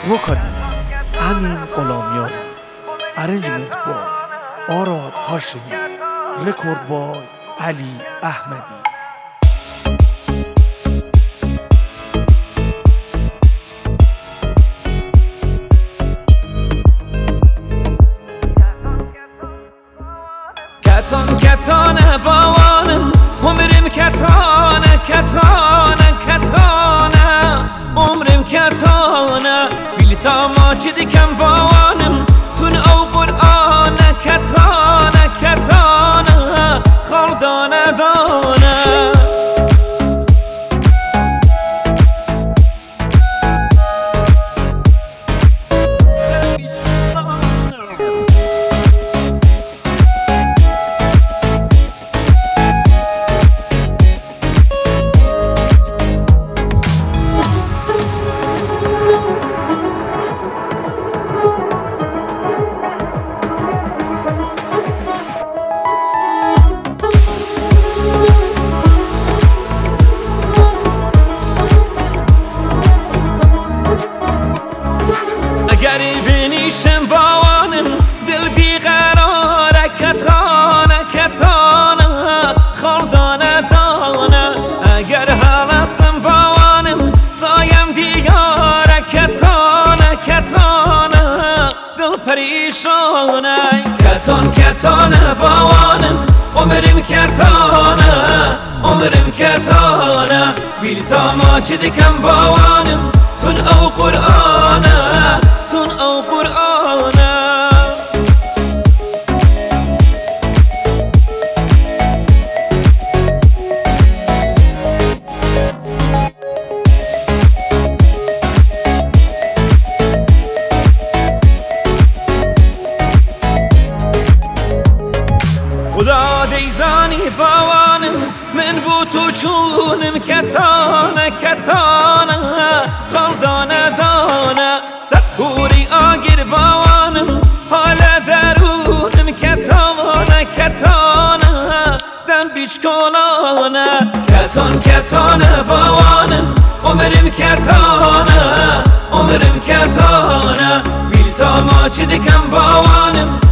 وکالیست امین غلامیان، ارنجمنت بای آراد هاشمی، رکورد بای علی احمدی. کتان کتانه باوانم عمرم کتانه کتانه کتانه عمرم کتانه بیلتا ماجد کم باوانم تون او قرآنه کتانه کتانه خردانه دانه بنیشم باوانم دل بیقراره کتانه کتانه خردانه دانه اگر حالسم باوانم سایم دیاره کتانه کتانه دل پریشانه کتان کتانه باوانم عمرم کتانه عمرم کتانه بیلتا ماجد کم باوانم تون او قرآنه تون او قرآنه خدا دیزانی باوانم من بو تو چونم کتانه کتانه خردانه دانه سکوری آگر باوانم حال درونم کتانه کتانه دم بیچ کلانه کتان کتانه باوانم عمرم کتانه عمرم کتانه بیلتا ماجد کم باوانم